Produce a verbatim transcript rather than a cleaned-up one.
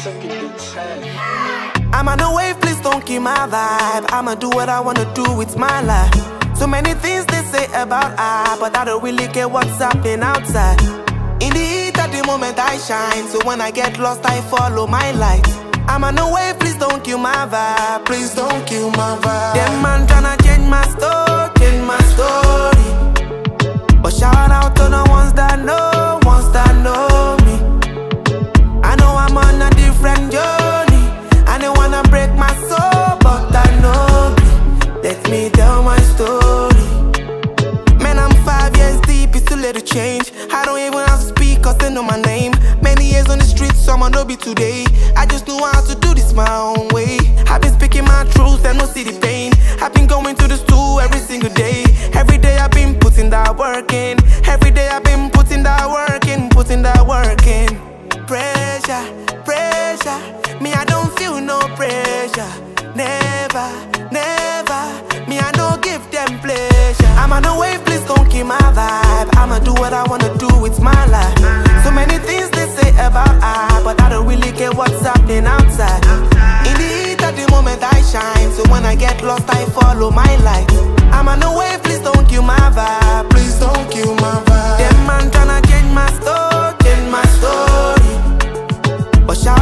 I'm on the wave, please don't kill my vibe. I'ma do what I wanna do with my life. So many things they say about I, but I don't really care what's happening outside. In the heat at the moment I shine, so when I get lost I follow my light. I'm on the wave, please don't kill my vibe. Please don't kill my vibe. Them man tryna change my story, change my story. But shout out to the ones that know, ones that know me. I know I'm on a different journey. I don't wanna break my soul, but I know me. Let me tell my story. Man, I'm five years deep, it's too late to change. I don't even have to speak, cause they know my name. Many years on the streets, some I know be today. I just know how to do this my own way. I've been speaking my truth and no see the pain. I've been going to the stool every single day. Every day I've been putting that work in. Every day I've been putting that work in, putting that work in. Pressure, pressure, me I don't feel no pressure. Never, never, me I don't give them pleasure. I'm on the wave, please don't kill my vibe. I'ma do what I wanna do with my life. So many things they say about I, but I don't really care what's happening outside. In the heat at the moment I shine, so when I get lost I follow my light. I'm on the wave, please don't kill my vibe. Please don't kill my vibe. Them man tryna change my story, change my story. But shout